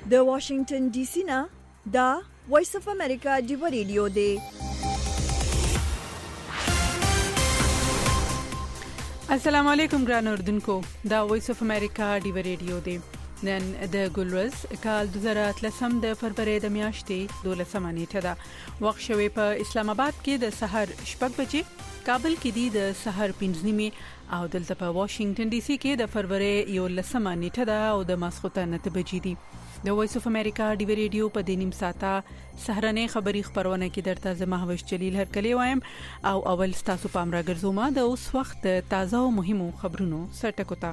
د واشنگټن ډي سي نه دا وایس اف امریکا ډیو ریډیو دی. السلام علیکم ګران اوردونکو، دا وایس اف امریکا ډیو ریډیو دی. نن د ګلورز کال 2013 د فروری د میاشتې 12 نیټه ده. وخت شوی په اسلام آباد کې د سحر 6 بجې، کابل کې دی د سحر 5 نیمه او دلته په واشنگټن ډي سي کې د فروری 11 نیټه ده او د ماسخوتن 9 بجې دي. د وایس اف امریکا ډیو ریډیو په دینیم ساته سهرنې خبری خبرونه کې درته زما هوش جلیل هرکلی وایم او اول تاسو پام راګرځوم د اوس وخت تازه او مهمو خبرونو سرټکوتا.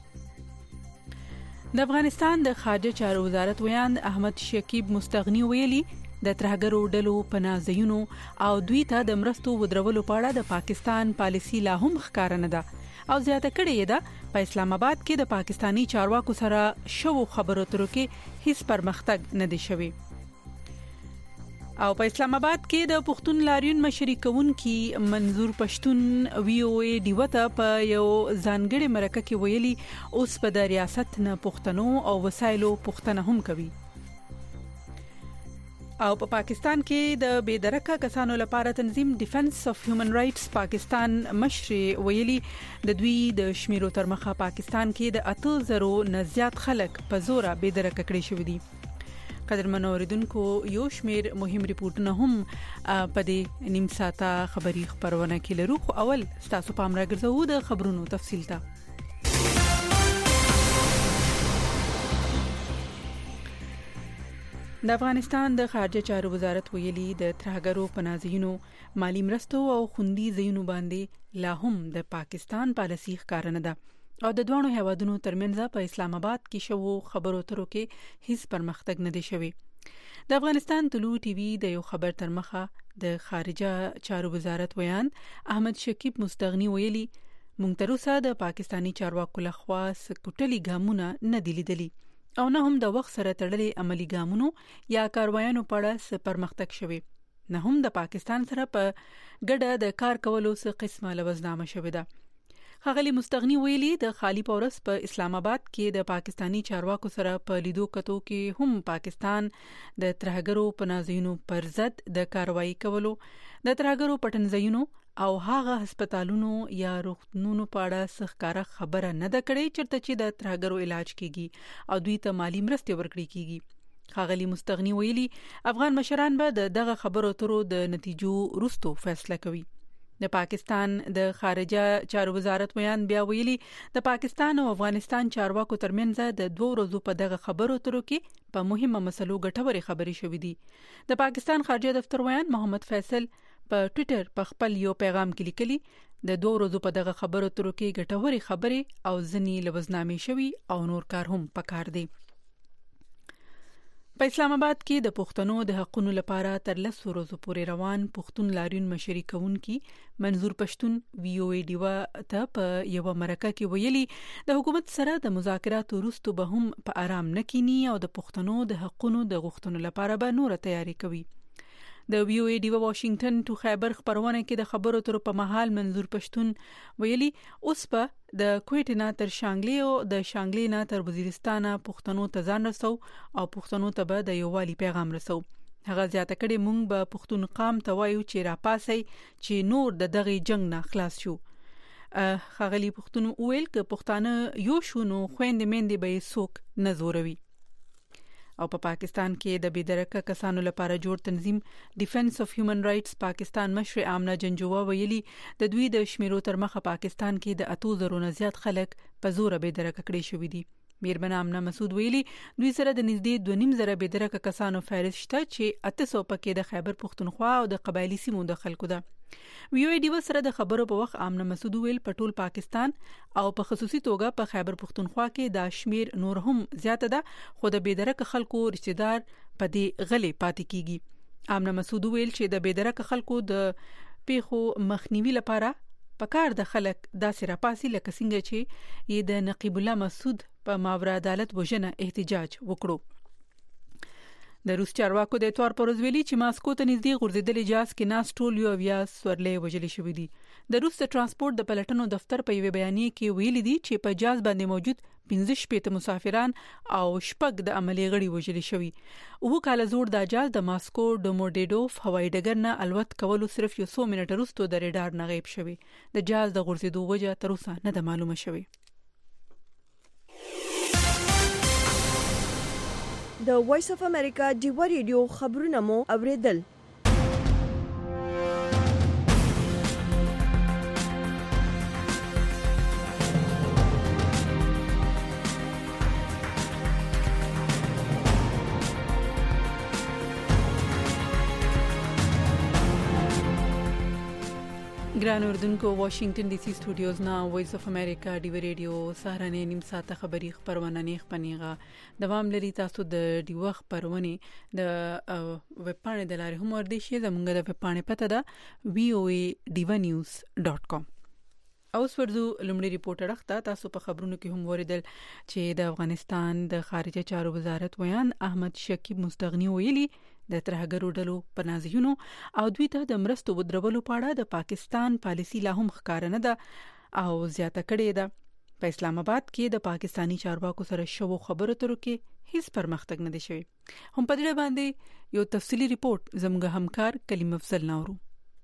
د افغانستان د خارجه چارو وزارت ویاند احمد شکیب مستغنی ویلي د ترهګرو ډلو پناهځایونو او دوی ته د مرستو ودرولو په اړه د پاکستان پالیسی لا هم ښکار نه ده او زیاته کړې ده په اسلام آباد کې د پاکستانی چارواکو سره شو خبرو ترو کې هیڅ پرمختګ نه دی شوی. او په اسلام آباد کې د پښتون لاریون مشري کوونکی منظور پښتون وی او ای دیوته په یو ځانګړي مرکه کې ویلي اوس په د ریاست نه پښتنو او وسایلو پښتنه هم کوي. او په پاکستان کې د بېدرکه کسانو لپاره تنظیم ډیفنس اف هیومن رائټس پاکستان مشر ویلي د دوی د شمیرو تر مخه پاکستان کې د 8000 نه زیات خلک په زور بېدرکه کړي شوی دي. قدرمن اوریدونکو، یو شمیر مهم ریپورتونه هم په دې نیم ساعته خبری خبرونه کې لرو، خو اول تاسو پام راګرځو د خبرونو تفصیل ته. د افغانستان د خارجه چارو وزارت ویلي د ترهګرو پناهځایونو مالی مرستو او خوندي ځایونو باندې لا هم د پاکستان پالیسی ښکار نه ده او د دوه هیوادونو ترمنځ په اسلام آباد کې شو خبرو ترو کې هیڅ پرمختګ نه دی شوی. د افغانستان طلوع ټي وي د یو خبر تر مخه د خارجه چارو وزارت ویاند احمد شکیب مستغنی ویلي مونږ تر اوسه د پاکستانی چارواکو لخوا سکوټلي ګامونه نه دي لیدلي او نه هم د وخت سره تړلې عملی ګامونو یا کاروایانو په اړه پرمختګ شوی، نه هم د پاکستان سره په ګډه د کار کولو څخه قسمه لوزنامه شوی ده. خغلی مستغنی ویلي د خالی پورس په اسلام آباد کې د پاکستانی چارواکو سره په لیدو کتو کې هم پاکستان د ترهګرو پناهځایونو پر ضد د کاروایی کولو، د ترهګرو پټنځایونو او هغه هسپتالونو یا روغتونونو په اړه ښکاره خبره نه ده کړې چرته چې د ترهګرو علاج کیږي او دوی ته مالی مرستې ورکړي کیږي. خغلی مستغنی ویلي افغان مشران به دغه خبرو ترو د نتیجو وروسته فیصله کوي. د پاکستان د خارجه چارو وزارت ویاند بیا ویلي د پاکستان او افغانستان چارواکو ترمنځ د 2 ورځو په دغه خبرو ترو کې په مهمه مسلو ګټورې خبرې شوې دي. د پاکستان خارجه دفتر ویاند محمد فیصل په ټوئیټر په خپل یو پیغام کې لیکلي د 2 ورځو په دغه خبرو ترو کې ګټورې خبرې او ځنی لوزنامې شوي او نور کار هم پکار دی. په اسلام آباد کې د پښتنو د حقوقو لپاره تر 10 ورځې پورې روان پښتون لاریون مشري کوونکی منظور پښتون وی او ای دیوا ته په یو مرکه کې ویلي د حکومت سره د مذاکراتو وروسته به هم په آرام نه کینی او د پښتنو د حقوقو د غوښتنو لپاره به نور تیاری کوي. د وی او ای دیوا واشنگټن ټو خیبر خبرونه کې د خبرو تر په محل منظور پښتون ویلي اوس په د کویټ نه تر شانګلی او د شانګلی نه تر وزیرستان پښتنو ته ځان رسو او پښتنو ته به د یووالي پیغام رسو. هغه زیاته کړي مونږ به پښتون قام ته وایو چې را پاسي چې نور د دغه جنگ نه خلاص شو. خغلی پښتون ویل ک پښتانه یو شونو خويند مند به سوک نه زوروي. او په پاکستان کې د بېدرکه کسانو لپاره جوړ تنظیم ډیفنس اف هیومن رائټس پاکستان مشر آمنه جنجووا ویلي د دوی د شمیرو تر مخه پاکستان کې د 8000 نه زیات خلک په زور بېدرکه کړي شوی دي. میرمن آمنه مسعود ویلي دوی سره د نږدې 2.5 بېدرکه کسانو فهرست شته چې 800 پکې د خیبر پښتونخوا او د قبایلی سیمو د خلکو ده. وی او ای ډیو سره د خبرو په وخت آمنه مسعود ویل په ټول پاکستان او په خصوصي توګه په خیبر پښتونخوا کې د شمیر نور هم زیاته ده، خو د بېدرکه خلکو رشتہ دار په دې غلې پاتې کیږي. آمنه مسعود ویل چې د بېدرکه خلکو د پیخو مخنیوي لپاره پکار د خلک داسې راپاسي لکه څنګه چې یې د نقیب الله مسعود په ماورا عدالت وژنه احتجاج وکړو. د روس چارواکو د اتوار پر ورځ ویلي چې ماسکو ته نږدې غورځېدلې جاز کې ناس ټول یو بیا سورلې وجلې شوې دي. د روس ترانسپورت د پلټنو دفتر په یو بیانیه کې ویلي دي چې په جاز باندې موجود 15 مسافران او 6 د عملی غړي وژل شوي. او کال زوړ د جال د ماسکو ډوموډیډوف هوایي ډګر نه الوت کولو صرف یو 100 منټه وروسته د ریډار نه غیب شوی. د جال د غورځېدو وجه تر اوسه نه ده معلومه شوی. د وایس اف امریکا ډیوا ریډیو خبرونه مو اوریدل. ګران اردوونکو واشنگټن ډي سي سټوډیوز نه وایس اف امریکا ډیو ریډیو سهارنه نیم ساعته خبري خبرونه نه خپنيغه دوام لري. تاسو د ډیو خبرونه د ویب پاڼې د لارې هم ورده شي. زموږ د ویب پاڼې پته ده voanews.com. اوس ورځو لومړی ریپورټ راخته. تاسو په خبرونو کې هم وریدل چې د افغانستان د خارجه چارو وزارت ویان احمد شکیب مستغنی ویلي د ترهګرو ډلو پنازیونو او دوی ته د مرستو ودرولو په اړه د پاکستان پالیسی لا هم ښکار نه ده او زیاته کړې ده. په اسلام آباد کې د پاکستانی چارواکو سره شو خبرو ترو کې هیڅ پرمختګ نه دی شوی. هم په دې باندې یو تفصیلی ریپورت زموږ همکار کلیم افضل نورو.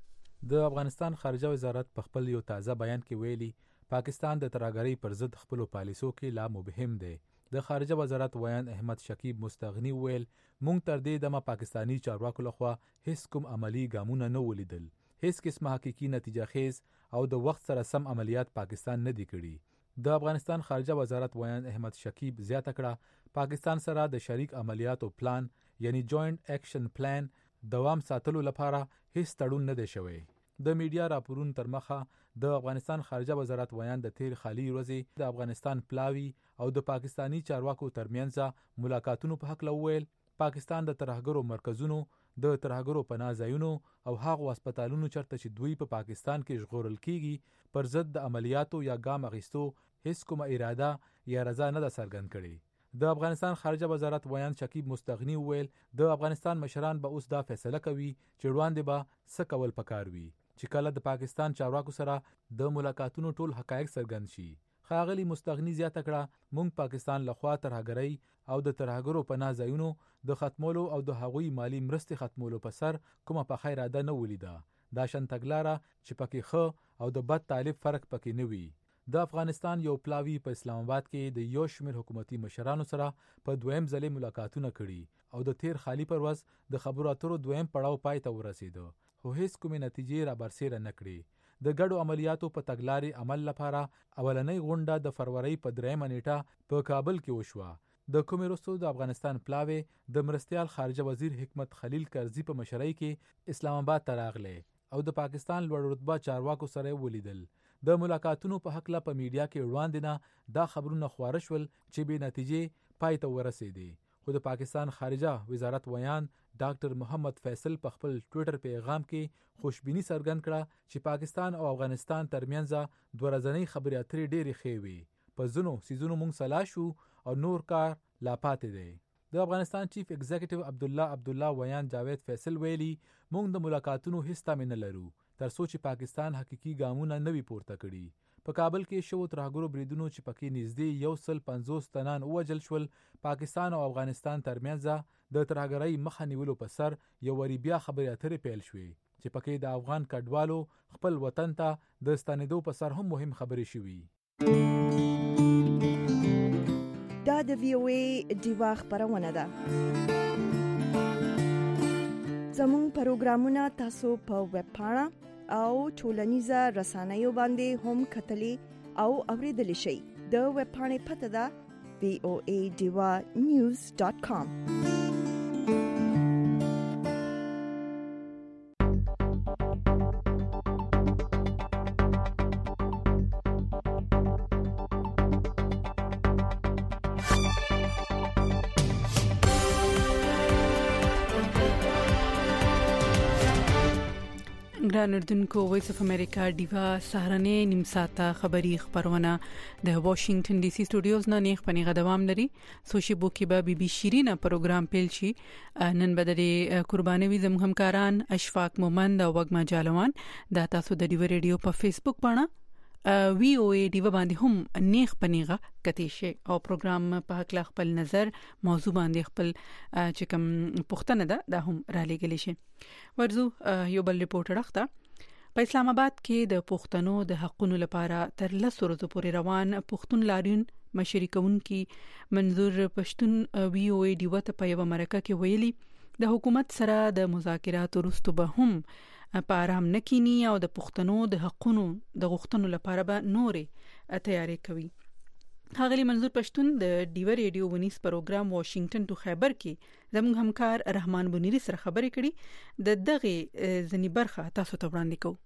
د افغانستان خارجه وزارت په خپل یو تازه بیان کې ویلي پاکستان د ترهګرۍ پر ضد خپل پالیسو کې لا مبهم دی. د خارجه وزارت ویان احمد شکیب مستغنی ویل مونږ تر دې دمه پاکستانی چارواکو لخوا هیڅ کوم عملی ګامونه نه ولیدل. هیڅ قسمه حقيقي نتیجه خیز او د وخت سره سم عملیات پاکستان نه دی کړی. د افغانستان خارجه وزارت ویان احمد شکیب زیاته کړه پاکستان سره د شریک عملیاتو پلان یعنی جوائنٹ ایکشن پلان دوام ساتلو لپاره هیڅ تړون نه دی شوی. د میډیا راپورونو تر مخه د افغانستان خارجه وزارت ویان د تیر خالی ورځې د افغانستان پلاوی او د پاکستانی چارواکو ترمنځ ملاقاتونو په حق لویل پاکستان د ترهګرو مرکزونو د ترهګرو پناه ځایونو او هغو هسپتالونو چرته چې دوی په پاکستان کې ژغورل کیږي پر ضد د عملیاتو یا ګام اخیستو هیڅ کومه اراده یا رضا نه ده څرګند کړې. د افغانستان خارجه وزارت ویان شکیب مستغنی ویل د افغانستان مشران به اوس دا فیصله کوي چې وړاندې به څه کول پکار وي چې کله د پاکستان چارواکو سره د ملاقاتونو ټول حقایق څرګند شي. ښاغلي مستغنی زیاته کړه مونږ پاکستان لخوا ترهګرۍ او د ترهګرو پناه ځایونو د ختمولو او د هغوی مالی مرستې ختمولو په سر کومه په اراده نه ولیده. دا شنتګلاره چې پکې ښه او د بد طالب فرق پکې نه وي. د افغانستان یو پلاوی په اسلام آباد کې د یو شمېر حکومتي مشرانو سره په دویم ځلې ملاقاتونه کړي او د تیر خالی پر ورځ د خبرو اترو دویم پړاو پای ته ورسېده خو هیڅ کومې نتیجې را برسېره نه کړې. د ګډو عملیاتو په تګلارې عمل لپاره اولنۍ غونډه د فروری په 3 نیټه په کابل کې وشوه. د کومې وروسته د افغانستان پلاوی د مرستیال خارجه وزیر حکمت خلیل کرزي په مشرۍ کې اسلام آباد ته راغلی او د پاکستان لوړ رتبه چارواکو سره ولیدل. د ملاقاتونو په حق لا په میډیا کې وړاندې نه دا خبرونه خواره شول چې به نتیجې پای ته ورسېدې. خو د پاکستان خارجه وزارت ویان ډاکټر محمد فیصل په خپل ټوئیټر پیغام کې خوشبینی څرګند کړه چې پاکستان او افغانستان ترمنځ د ورځنۍ خبرې اترې ډېرې ښې وي. په ځینو سیزونو موږ سلا شو او نور کار لا پاتې دی. د افغانستان چیف ایگزیکټیو عبدالله ویان جاوید فیصل ویلي موږ د ملاقاتونو هیڅ تمه نه لرو تر څو چې پاکستان حقيقي ګامونه نه وي پورته کړي. په کابل کې شو ترهګرو بریدونو چې پکې نږدې 150 تنان وژل شول. پاکستان او افغانستان ترمنځ د ترهګرۍ مخه نیولو په سر یو وری بیا خبرې اترې پیل شوې چې پکې د افغان کډوالو خپل وطن ته د ستنېدو په سر هم مهم خبرې شوې. دا د VOA ډیوا خبرونه ده. زموږ پروګرامونه تاسو په ویب پاڼه او ټولنیزه رسنیو باندې هم کتلی او اوریدلی شئ. د ویب پاڼې پته ده voanews.com. ګران اردوونکو وایس اف امریکا ډیوا سهارنه نیم ساعته خبري خبرونه د واشنگټن ډي سي سټوډیوز نه خبرونه دوام لري. سوشي بو کې به بي شیرینه پروګرام پیل شي. نن بدري قرباني وي زموږ همکاران اشفاق مومند او وګما جالوان دا تاسو د ډیو ریډیو په فیسبوک باندې وی او ای ډیو باندې هم نیغ پنیغه کتی شي او پروګرام په حق خپل نظر موضوع باندې خپل چې کوم پښتنه ده هم را لګلی شي. ورزو یو بل ریپورټر اخته په اسلام آباد کې د پښتنو د حقوقو لپاره تر 10 ورځې پورې روان پښتون لاریون مشري کوونکی منظور پښتون وی او ای ډیو ته په یو مرکه کې ویلي د حکومت سره د مذاکراتو وروسته به هم په آرام نکینی او د پښتنو د حقوقو د غوښتنو لپاره به نورې تیاری کوي. ښاغلي منظور پښتون د ډیو ریډیو ونیس پروګرام واشنگټن ټو خیبر کې زموږ همکار رحمان بنيري سره خبرې کړي د دغه ځنی برخه تاسو ته وړاندې کوو.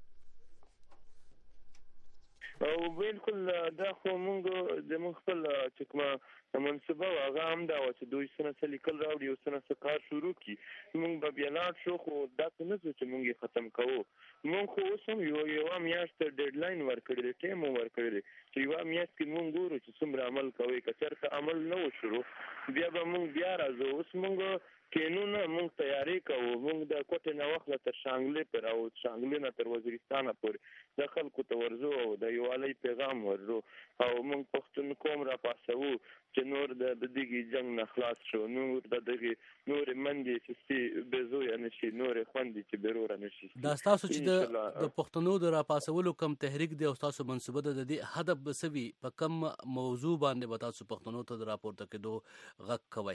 او بالکل دا خو مونږ د خپل چې کومه منصبه هغه هم دا چې دوی سره لیکل راوړي او سره کار شروع کی مونږ به بیانات شو خو دا نه چې مونږ ختم کوو. مونږ خو اوس هم یو میاشت ډیډلاین ورکړی ټیم ورکړی چې یو میاشت کې مونږ ګورو چې څومره عمل کوي که چېرته عمل نه وشو بیا به مونږ بیا راځو. اوس مونږ کینونه مونږ تیاری کوو. مونږ د کوټې نه وخت تر شانګلې پر او شانګلې نه تر وزیرستان پورې د خلکو ته ورزو او د یووالي پیغام ورزو او مونږ پښتون قوم را پاسو چې نور د دغه جنگ نه خلاص شو نور د دغه نور منډي چې بزوی نشي نور خوندې چې بیرور نشي. دا تاسو چې د پښتنو د را پاسولو کم تحریک دی او تاسو منصبه د دې هدف بسوي په کم موضوع باندې به تاسو پښتنو ته راپورته کېدو غږ کوي.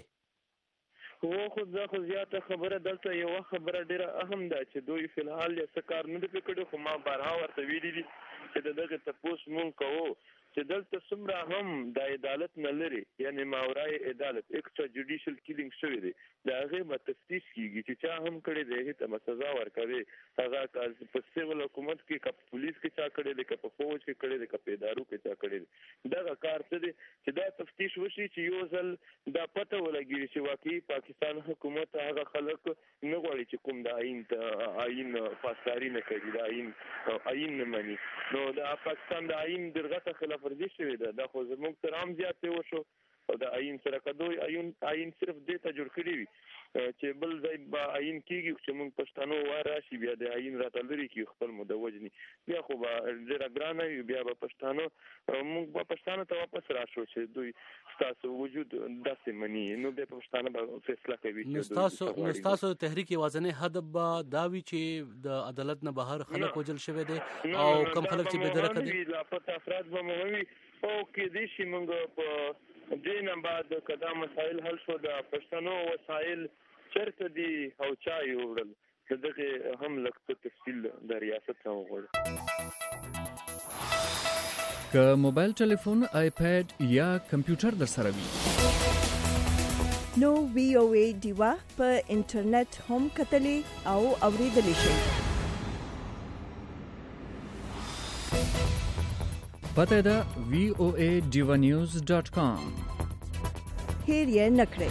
خو زه زیاته خبره دلته یو خبره ډیره اهم ده چې دوی فلحال یې څه کار نه دی کړی خو ما بارها ورته ویلي دي چې دغه تاسو مونږ کوو چې دلته څومره هم د عدالت نه لري یعنی ماورای عدالت ایکسترا جوډیشل کیلینګ شوی دی دا هغه به تفتیش کیږي چې چا هم کړی دی ته سزا ورکوي هغه کار په سیول حکومت کې کپ پولیس کې چا کړی دی کپ فوج کې کړی دی کپ ادارو کې چا کړی دی دا کار څه دی چې دا تفتیش وشي چې یو ځل دا پته ولګي چې واقعي پاکستان حکومت هغه خلک نه غواړي چې کوم د آئین پاسداري نه کوي د آئین نه مني نو د پاکستان د آئین درغه خلاف ورزي شوی دا خو زموږ تر عام زیات وشو او د آئین سره کدوې آئین صرف دې ته جوړ کړی وي چې بل ځای به آئین کیږي چې موږ پښتنو واره شي بیا د آئین راته لري کی خپل مدوجني بیا خو به ډېر ګرانه وي بیا به پښتنو موږ به پښتنو ته واپس راشو چې دوی تاسو وجود داسې مني نو به پښتنو به فیصله کوي نو تاسو تحریک یوازنه هدف به داوی چې د عدالت نه بهر خلک وجل شوی دي او کم خلک چې بدرکه دي لاپته افراد به مهمي او کې دې شي موږ په دینه بعد کدا مسائل حل شو د پښتنو وسایل چرته دي او چا یوړل دغه هم لکه تفصیل د ریاست هم وغوړ. که موبایل ټلیفون آیپاد یا کمپیوټر در سره وي نو وی او ای ډیوا په انټرنیټ هم کتلې او اوریدلې شي. پته ده voaDivanews.com هیر یې نکړئ.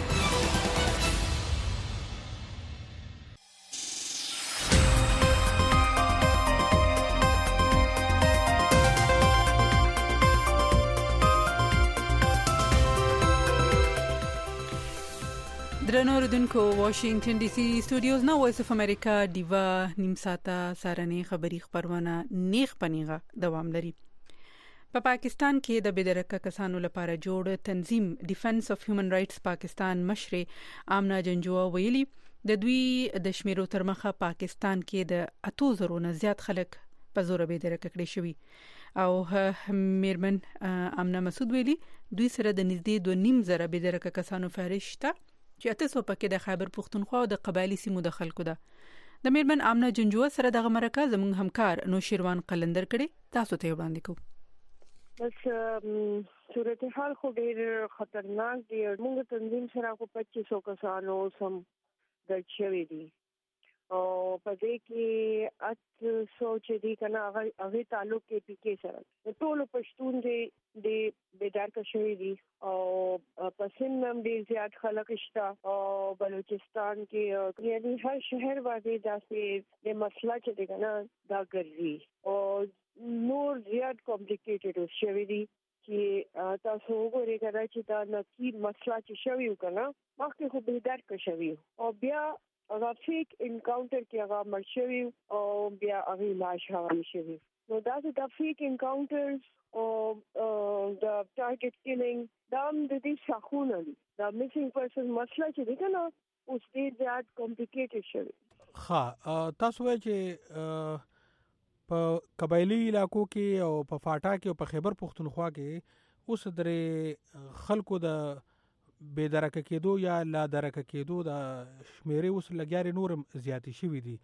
درنو اوریدونکو واشنگټن ډي سي سټوډیوز نو وایس اف امریکا دیوا نیم ساعته سارنې خبری خبرونه نیغ پنیغه دوام لري. په پاکستان کې د بدرکه کسانو لپاره جوړ تنظیم ډیفنس اف هیومن رائټس پاکستان مشر آمنا جنجوا ویلي د دوی د شمیرو تر مخه پاکستان کې د 8000 نه زیات خلک په زور بدرکه کړي شوی او میرمن آمنا مسعود ویلي دوی سره د نږدې 2.5 بدرکه کسانو فهرست چې 800 پکې د خیبر پختونخوا او د قبایلی سیمو د خلکو ده. د میرمن آمنا جنجوا سره دغه مرکه زموږ همکار نوشیروان قلندر کړي تاسو ته وړاندې کوم. بس صورتحال خو ډیر خطرناک دی. موږ تنظیم سره خو 2500 کسانو سم د چوي دي او په دې کې 800 چې دي کنه هغه تعلق کې پی کې سره ټول پښتون دي بیدار کشوي دي او پسند هم ډیر زیات خلک شته او بلوچستان کې یعنی هر شهر باندې داسې د مسله چې دی کنه دا ګرځي او نور زیات کمپلیکیټډ شوی دي چې تاسو وګورئ کله چې دا نقي مسله چې شوی وکنه مخکې خو بیدار کشوي او بیا هغه فیک انکاونټر کې هغه مرشوي او بیا هغه لاش هغه شوی نو دا د فیک انکاونټرز او د ټارګټ کیلینګ دا د دې شاخونه دي. دا میسینګ پرسن مسله چې دی کنه اوس ډیر زیات کمپلیکیټډ شوی. تاسو وایي چې په قبایلی علاقو کې او په فاټا کې او په خیبر پختونخوا کې اوس درې خلکو د بے درکه کېدو یا لا درکه کېدو د شمیرې اوس لګیاري نور زیاتې شوي دي.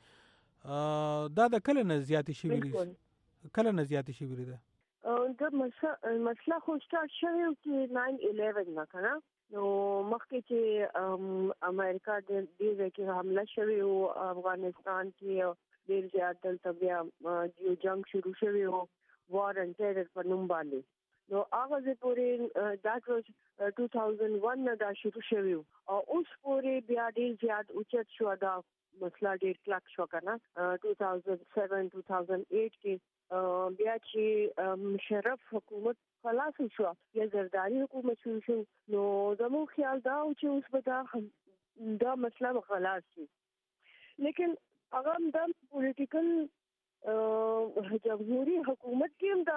دا د کله نه زیاتې شوي دي؟ کله نه زیاتې شوي دي؟ دا مسله خو سٹارټ شوی چې 9/11 نه کنه. نو مخکې چې امریکا د دې کې حمله شوی او افغانستان کې ډیر زیات دلته بیا یو جنگ شروع شوی او وار ان ټیرر په نوم باندې. نو هغه پورې that was 2001 نه دا شروع شوی او اوس پورې بیا ډیر زیات اوچت شو. دا مسله ډیر کلک شو کنه 2007 2008 کې بیا چې مشرف حکومت خلاص شو یا زرداری حکومت شو نو زموږ خیال دا چې اوس به دا مسله خلاص شي. لیکن هغه د پولیټیکل جمهوریت حکومت کې هم دا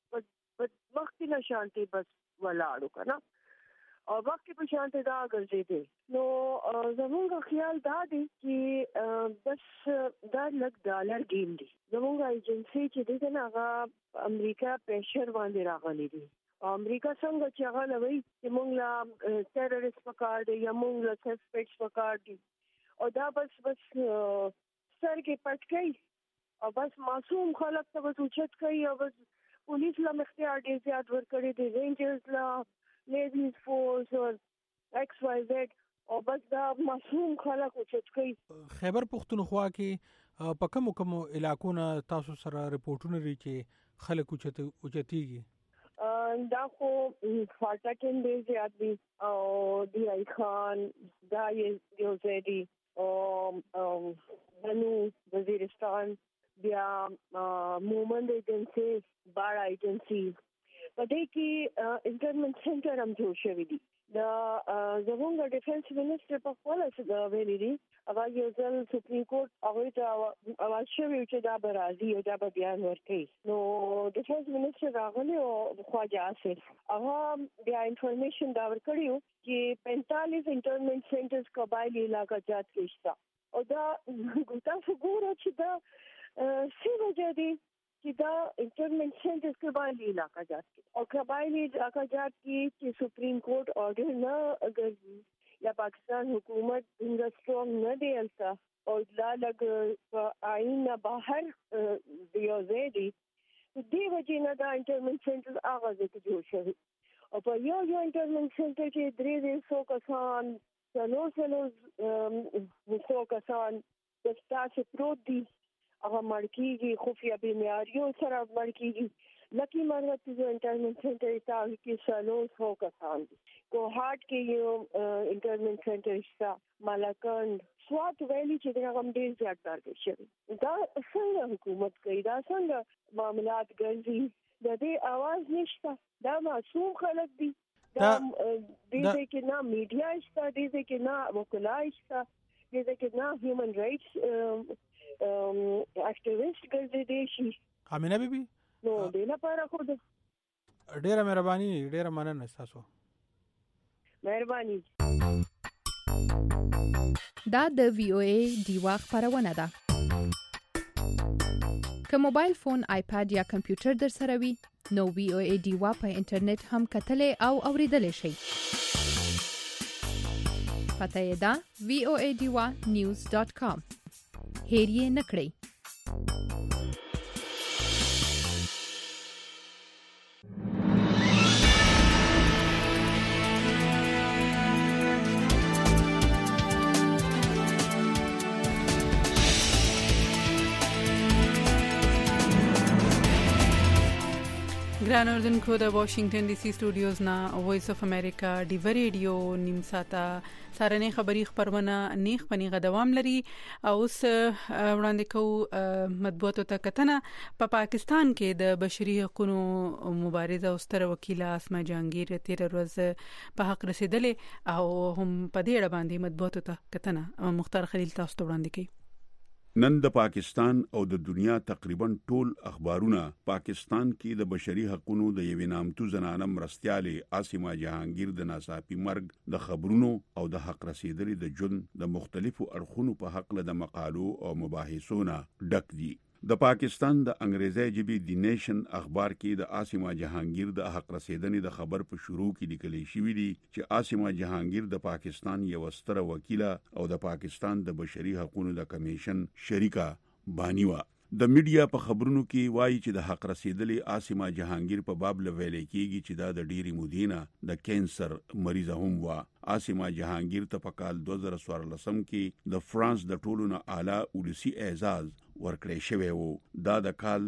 وخت نه شانتي بس ولاړو کنه او وخت په شانتي دا ګرځېدي. نو زموږ خیال دا دی چې بس دا لږ ډالر گیم دی. زموږ ایجنسی چې دی کنه هغه امریکا پریشر باندې راغلي دي. امریکا څنګه چې هغه لوي چې موږ لا ټیرریست پکار دي یا موږ لا سسپیکټ پکار دي او دا بس سر کې پټ کوي او بس معصوم خلک ته بس اوچت کوي او بس پولیس لا اختیار ډیر زیات ورکړي دي، رینجرز لا لیډیز فورس او ایکس وائی زیډ او بس دا معصوم خلک اوچت کوي. خیبر پختونخوا کې په کومو علاقو نه تاسو سره رپورټونه لري چې خلک اوچتيږي؟ دا خو فاټا کې ډیر زیات دي او دی ای خان دا یو ځای او بنو وزیرستان بیا مومند ایجنسی بار ایجنسی په دې کې انټرمنټ سنټر هم جوړ شوی دی. دا زموږ ډیفنس منسټر په خپل څه ویلي دي هغه یو ځل سپریم کورټ هغه ته اواز شوی چې دا به راځي او دا به بیان ورکړي. نو ډیفنس منسټر راغلی او خواجه آصف هغه بیا انفارمیشن دا ورکړیو چې 45 انټرمنټ سنټرز قبایلی علاقہ جات کې شته او دا تاسو ګورئ چې دا څه وجه دي چې دا انټرمنټ سنټرز قبایلی علاقہ جات کې او قبایلی علاقہ جات کې چې سپریم کورټ آرډر نه اگر یا پاکستان حکومت څنګه سترونګ نه دی التا او لا لګ آئین نه بهر یو ځای دی دې وجه نه دا انټرمنټ سنټرز اغاز کې جوړ شوی او په یو انټرمنټ سنټر کې 300 کسان سلو کسان د ستاسو پروت دي هغه مړکیږي خفیه بیماریو سره مړکیږي. لکی مرغت جو انټرمنټ سنټر ته کې 100 کسان دي. کوهاټ کې یو انټرمنټ سنټر شته، مالکند سوات ویلي چې دا هم ډیر زیات ټارګټ شوی. دا څنګه حکومت کوي؟ دا څنګه معاملات ګرځي؟ د دې आवाज نشته. دا معصوم خلک دي. دا دې کې نه میډیا شته، دې کې نه وکلای شته، دې کې نه هیومن رائټس اکټیویسټ ګرځي شي. امینه بیبي نو دې لپاره خو ډیره مهرباني، ډیره مننه تاسو. مهرباني. دا د وی او ای دیوا خبرونه ده. که موبایل فون، آیپاد یا کمپیوټر در سره وي نو وی او ای دیوا په انټرنیټ هم کتلې او اوریدلې شي. پته یې ده voadiwa.news.com. هیر یې نکړئ. ګران اوردونکو د واشنگټن ډي سي سټوډیوز نا وایس اف امریکا ډیو ریډیو نیم ساته سارنې خبری خبرونه نیخ پنی غدوام لري او اوس وړاندې کو مطبوعاتو ته کتنه په پاکستان کې د بشري حقوقو مبارزه او ستر وکیله اسما جهانگیر تیر ورځ په حق رسیدلې او هم په دې اړه باندې مطبوعاتو ته کتنه مختار خلیل تاسو ته وړاندې کوي. نن د پاکستان او د دنیا تقریبا ټول اخبارونه پاکستان کې د بشري حقوقو د یوې نامتو زنانه مرستياله عاصمه جهانگیر د ناڅاپي مرګ د خبرونو او د حق رسیدلې د ژوند د مختلفو اړخونو په حق له د مقالو او مباحثونو ډک دي. د پاکستان د انګریزي ژبې دی نیشن اخبار کې د عاصمه جهانگیر د حق رسیدنې د خبر په شروع کې لیکل شوی دی چې عاصمه جهانگیر د پاکستان یو ستره وکیله او د پاکستان د بشري حقوقو د کمیشن شریکه بانی و. د میډیا په خبرونو کې وایي چې د حق رسیدلې عاصمه جهانگیر په باب لویل کېږي چې دا د ډيري مودینه د کینسر مریضه هم و. عاصمه جهانگیر ته په کال 2014 کې د فرانس د ټولو نه اعلی ولسی اعزاز ورکړی شوی وو. دا د کال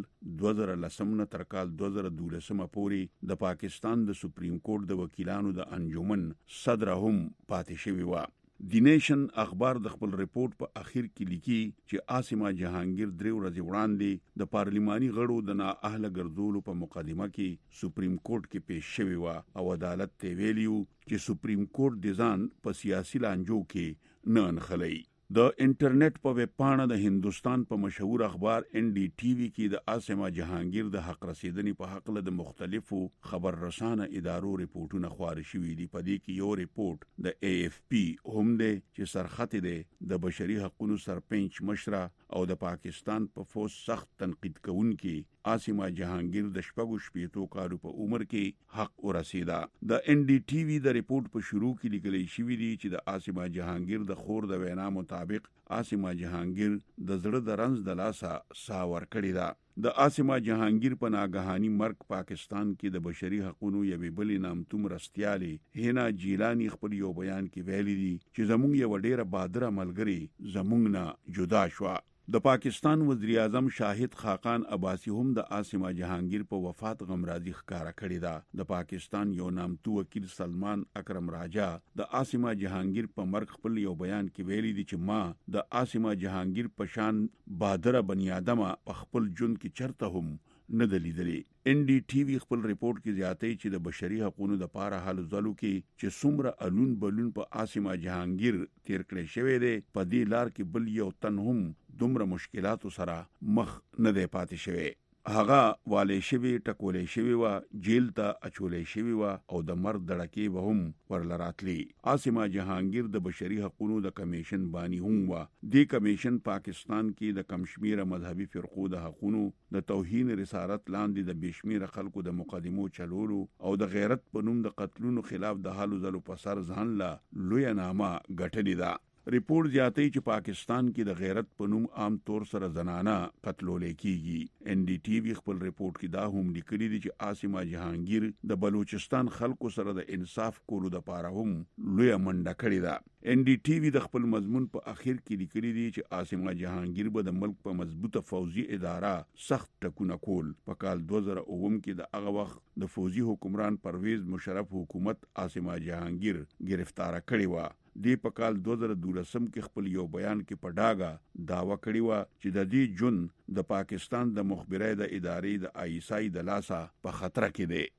2010 نه تر کال 2012 پورې د پاکستان د سپریم کورټ د وکیلانو د انجمن صدر هم پاتې شوی و. دی نیشن اخبار د خپل ریپورت په اخر کې لیکي چې عاصمه جهانگیر 3 ورځې وړاندې د پارلماني غړو د نااهله ګرځولو په مقدمه کې سپریم کورټ کې پیښ شوی و او عدالت ته ویلیو چې سپریم کورټ د ځان په سیاسي لانجو کې نه انخلي. د انټرنیټ په ویب پاڼه د هندستان په مشهور اخبار ان ډي ټي وی کې د عاصمه جهانگیر د حق رسیدنې په حق له د مختلفو خبر رسانه ادارو ریپورتونه خپاره شوي دي. په دې کې یو ریپورت د AFP هم دی چې سرخط دی د بشري حقوقو سرپنچ مشره او د پاکستان په فوج سخت تنقید کوونکي عاصمه جهانگیر د 15 کالو په عمر کې حق ورسیدا. د ان ډي ټي وی د ریپورت په شروع کې لیکل شوی دی چې د عاصمه جهانگیر د خور د وینا مطابق عاصمه جهانگیر د زړه د رنځ د لاسه ساور کړی دا. د عاصمه جهانگیر په ناګهاني مرګ پاکستان کې د بشري حقوقو یوې بلې نامتو مرستياله هینا جیلانی خپل یو بیان کې ویلي دي چې زموږ یو ډیره بادره ملګری زموږ نه جدا شو. د پاکستان وزیر اعظم شاهد خاقان عباسی هم د عاصمه جهانگیر په وفات غمرازي ښکارا کړی دا. د پاکستان یو نامتو وکیل سلمان اکرم راجا د عاصمه جهانگیر په مرګ خپل یو بیان کې ویلي دي چې ما د عاصمه جهانگیر په شان بادره بنی آدمه په خپل ژوند کې چرته هم نه دلیدلې. ان ډي ټي وی خپل ریپورت کې زیاتې چې د بشري حقوقو د پاره حل زلو کې چې څومره الون بلون په عاصمه جهانگیر تیر کړی شوی دی په دې لار کې بل یو تن هم دومره مشکلاتو سره مخ نه دی پاتې شوی. هغه والي شوی ټکولې شوی و جیل ته اچولې شوی و او د مرګ دړکې به هم ورلراتلی. عاصمه جهانگیر د بشري حقوقو د کمیشن بانی هم و. د کمیشن پاکستان کې د کمشمیره مذهبي فرقو د حقوقو د توهین رسالت لاندې د بشمیره خلکو د مقدمو چلولو او د غیرت په نوم د قتلونو خلاف د حالو زلو په سر ځان لا لوی نامه ګټلې ده. ریپورت زیاتې چې پاکستان کې د غیرت په نوم عام طور سره زنانه قتلولې کیږي. ان ډي ټي وی خپل ریپورت کې دا هم لیکلي دي چې عاصمه جهانگیر د بلوچستان خلکو سره د انصاف کولو د پاره هم لوی منډه کړې ده. ان ډي ټي وی د خپل مضمون په اخر کې لیکلي دي چې عاصمه جهانگیر به د ملک په مضبوطه فوجي اداره سخت ټکونه کول. په کال 2009 کې د هغه وخت د فوجي حکمران پرویز مشرف حکومت عاصمه جهانگیر گرفتار کړی و. دی په کال 2012 کې خپل یو بیان کې په ډاګه داوا کړی و چې د دې جون د پاکستان د مخبرۍ د ادارې د آیسای د لاسه په خطر کې دی.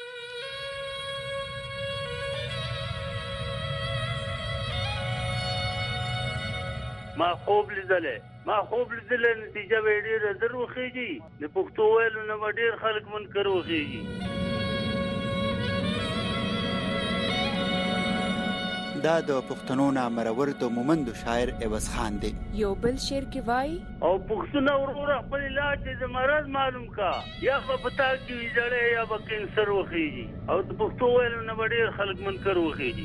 ما خوب لیدلې نتیجه به ډېره در وخیږي. د پښتو ویلو نه به ډېر خلک منکر وخیږي. دا د پښتنو نامرور د مومندو شاعر عوض خان دی. یو بل شعر کې وای او پښتنو ورور خپل علاج د مرض معلوم کا یا په پتا کې جړې یا په کینسر وخیږي او د پښتو ویلو نه ډېر خلک منکر وخیږي.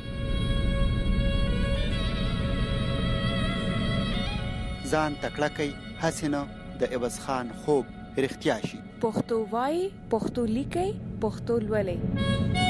ځان تکړه کوي حسینه د عوض خان خوب رښتیا شي. پښتو وای پښتو لیکي پښتو لولي.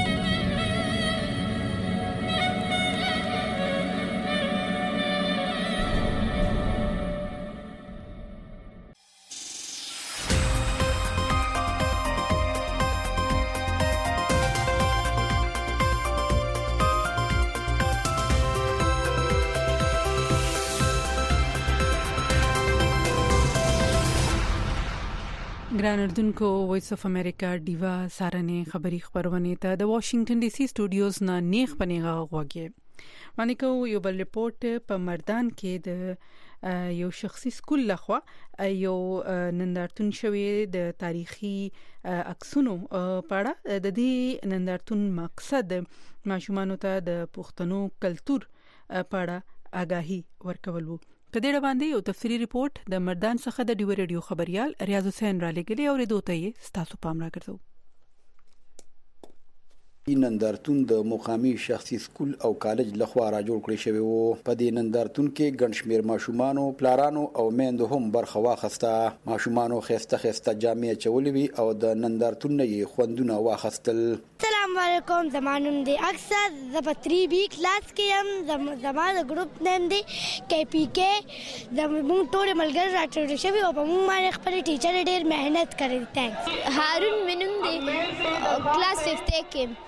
ګران اردوونکو وایس اف امریکا ډیوا سارنې خبری خبرونه ته د واشنگټن ډي سي سټوډیوز نه نیغ پنیغه غوږی باندې کو یو بل ریپورت په مردان کې د یو شخصي سکول لخوا یو نندارتون شوی د تاریخي عکسونو پاړه د دې نندارتون مقصد ماشومانو ته د پښتنو کلچر پاړه آگاهي ورکول وو. په دې باندې یو تفصیلی ریپورت د مردان څخه د ډیو ریډیو خبريال ریاض حسین را لګلی او ردوته یې ستاسو پام راګرځو. نندارتون د مقامی شخصي سکول او کالج لخوا را جوړ کړی شوی وو. په دې نندارتون کې ګڼ شمېر ماشومانو، پلارانو او میندو هم برخه واخیسته. ماشومانو خسته جامې چولې وي او د نندارتون نه یې خوندونه واخیستل. السلام علیکم، زمانم دی اکثر د 3B کلاس کې هم زمانه ګروپ نیم دی KPK. زموږ ټول ملګري راټول شوي او په موږ باندې خپل ټیچر ډېر مهنت کړی. ثانکس. هارون منم دی کلاس 5 کې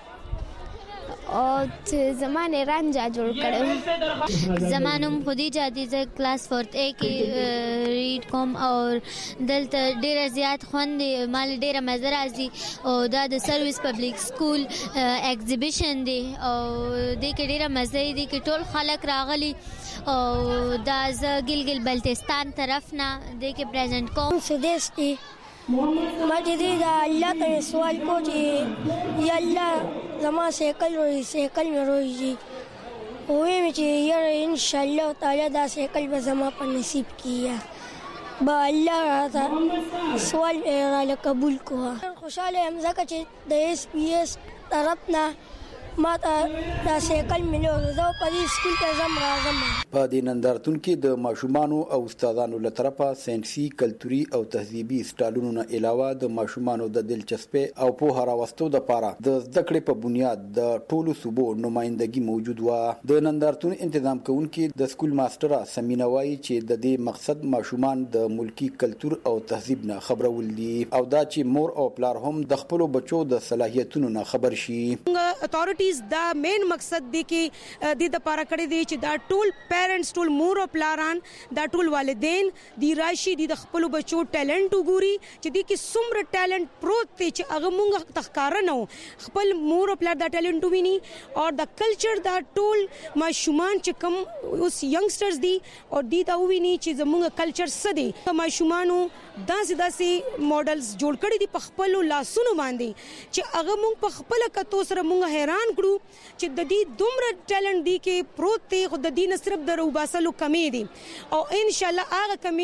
او زمانه رانجا جوړ کړو. زمانم خدیجه دي ز کلاس 4A کې ریډ کوم او دلته ډیر زیات خوند مال ډیر مزه راځي او دا د سرویس پبلک سکول ایگزیبیشن دی او د کې ډیر مزه دي کې ټول خلک راغلي او دا ز ګلګل بلتستان طرف نه د کې پریزنٹ کوم سدیس دی. مجھے دا اللہ کا سوال کو جی یا اللہ زما سیکل میں روئی جی ہوئے میں جی یار انشاءاللہ تعالی دا سیکل با زما پر نصیب کیا با اللہ رہا تھا سوال میرا قبول کو. خوشحال ہے حمزہ کا چی دا SPS طرفنا ما ته دا سیکل ملو زو په دې سکول کې زم راځم. په دې نندارتون کې د ماشومانو او استادانو له طرفه ساينسي، کلتوري او تهذیبي سټالونو نه علاوه د ماشومانو د دلچسپي او په راوستو د پاره د زده کړې په بنیاد د ټولو صوبو نمائندګي موجود و. د نندارتون تنظیم کوونکي د سکول ماستر سمینه وایي چې د دې مقصد ماشومان د ملکی کلتور او تهذیب نه خبرول دي او دا چې مور او پلار هم د خپل بچو د صلاحیتونو نه خبر شي. دا مین مقصد دی کې د لپاره کړی دی چې دا ټول پیرنټس، ټول مور او پلاران، دا ټول والدین دی راشي د خپل بچو ټیلنټ وګوري چې دی کې څومره ټیلنټ پروت دی چې هغه مونږ تخکار نه خپل مور او پلار دا ټیلنټ ویني او دا کلچر دا ټول ماشومان چې کوم اوس ینګسټرز دی او دی دا ویني چې زموږ کلچر څه دی. ماشومانو داسې ماډلز جوړ کړي دي په خپل لاسونو باندې چې هغه مونږ په خپل کتو سره مونږ حیران کړو چې د دې دومره ټیلنټ دی کې پروت دی خو د دې نه صرف د روباسلو کمی دی او ان شاء الله هغه کمی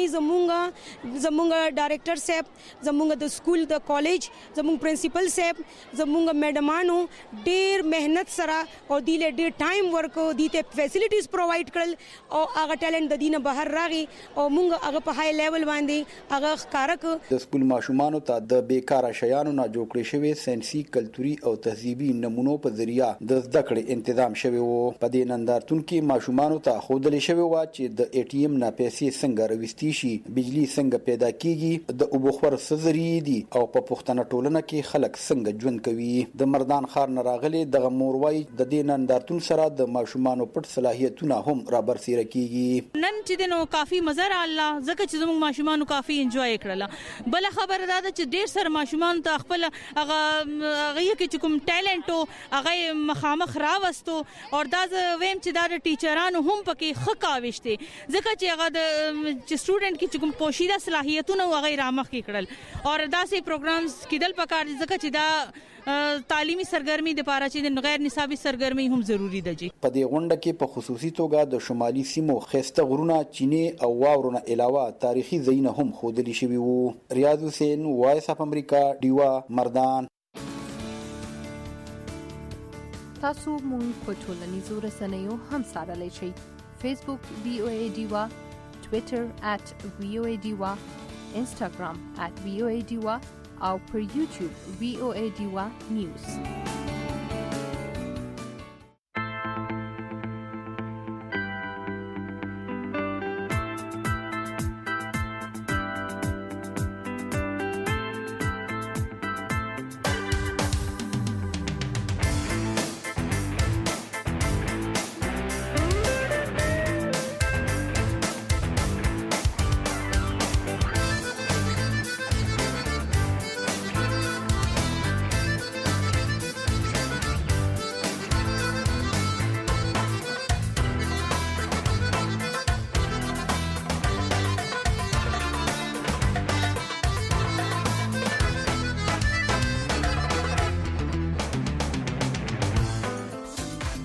زمونږ ډایریکټر صاحب، زمونږ د سکول د کالج زمونږ پرنسپل صاحب، زمونږ میډمانو ډیر مهنت سره او دی له ډیر ټایم ورکو دي ته فیسیلیټیز پرووایډ کړل او هغه ټیلنټ د دینه بهر راغی او مونږ هغه په های لیول باندې هغه ښکارک. د سکول ماشومانو ته د بیکاره شیانو نه جوړ کړی شوی ساينسي، کلتوري او تهذیبي نمونو په ذریعہ د زده کړې تنظیم شوی وو. په دې نندارتون کې ماشومانو ته ښودل شوی و چې د ATM نه پیسې څنګه راوستي شي، بجلی څنګه پیدا کیږي، د اوبخور سزري دي او په پښتنه ټولنه کې خلک څنګه ژوند کوي. د مردان ښار نه راغلي د مورواي د دې نندارتون سره د ماشومانو پټ صلاحیتونه هم را برسېره کیږي. نن چې دنو کافي مزه را الله ځکه چې زموږ ماشومانو کافي انجوای کړل. بل خبره ده چې ډیر سر ماشومان ته خپل هغه کې کوم ټیلنټ او هغه مخامخ راوستو او دا ویم چې دا د ټیچرانو هم پکې خکاوشته ځکه چې هغه د سټوډنټ کې کوم پوشیده صلاحیتونه هغه رامخ کړل او داسې پروګرامز کېدل پکار ځکه چې دا تعلیمي سرګرمي د پاره چې غیر نصابي سرګرمي هم ضروری ده. په دې غونډه کې په خصوصي توګه د شمالي سیمو خسته غرونه، چینه او واورونه علاوه تاریخي ځایونه هم ښودل شوي وو. ریاض حسین، وایس اف امریکا، ډیوا، مردان. تاسو مونږ په ټولنیزو رسنیو هم سره شئ. فیسبوک VOA ډیوا، ټویټر @VOA ډیوا، انسټاګرام @VOA ډیوا او پر یوټیوب VOA ډیوا نیوز.